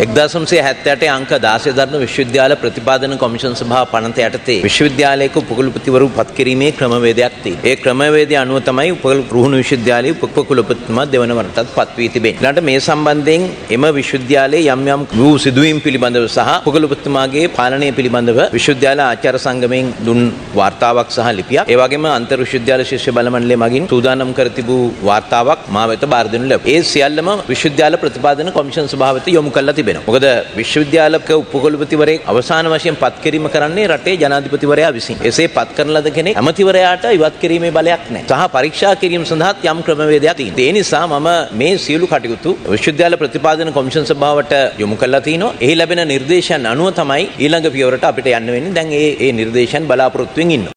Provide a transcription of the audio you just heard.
1978 අංක 16 දරන විශ්වවිද්‍යාල ප්‍රතිපාදන කොමිෂන් සභාව පනත යටතේ විශ්වවිද්‍යාලයක උපකුලපතිවරු පත් කිරීමේ ක්‍රමවේදයක් තියෙනවා. ඒ ක්‍රමවේදය අනුව තමයි රුහුණු විශ්වවිද්‍යාලයේ උපකුලපතිතුමා දෙවන වරටත් පත් වී තිබෙන්නේ. ඊළඟට මේ සම්බන්ධයෙන් එම විශ්වවිද්‍යාලයේ යම් යම් වූ සිදුවීම් පිළිබඳව සහ උපකුලපතිතුමාගේ පාලනය පිළිබඳව විශ්වවිද්‍යාල ආචාර්ය සංගමයෙන් දුන් වාර්තාවක් සහ ලිපියක් ඒ වගේම අන්තර් විශ්වවිද්‍යාල ශිෂ්‍ය බල මණ්ඩලය මගින් සූදානම් කර තිබූ වාර්තාවක් මා වෙත බාර දෙනු ලැබුවා. ඒ සියල්ලම විශ්වවිද්‍යාල ප්‍රතිපාදන කොමිෂන් සභාව වෙත යොමු කරලා තිබෙනවා. මොකද විශ්වවිද්‍යාලක උපකුලපතිවරයෙක් අවසාන වශයෙන් පත් කිරීම කරන්නේ රටේ ජනාධිපතිවරයා විසින්. එසේ පත් කරන ලද කෙනෙක් ඇමතිවරයාට ඉවත් කිරීමේ බලයක් නැහැ. සහ පරීක්ෂා කිරීම සඳහා යම් ක්‍රමවේදයක් තියෙනවා. ඒ නිසා මම මේ සියලු කටයුතු විශ්වවිද්‍යාල ප්‍රතිපාදන කොමිෂන් සභාවට යොමු කරලා තිනවා. එහි ලැබෙන නිර්දේශයන් අනුව තමයි ඊළඟ පියවරට අපිට යන්න වෙන්නේ. දැන් ඒ නිර්දේශයන් බලාපොරොත්තුෙන් ඉන්නවා.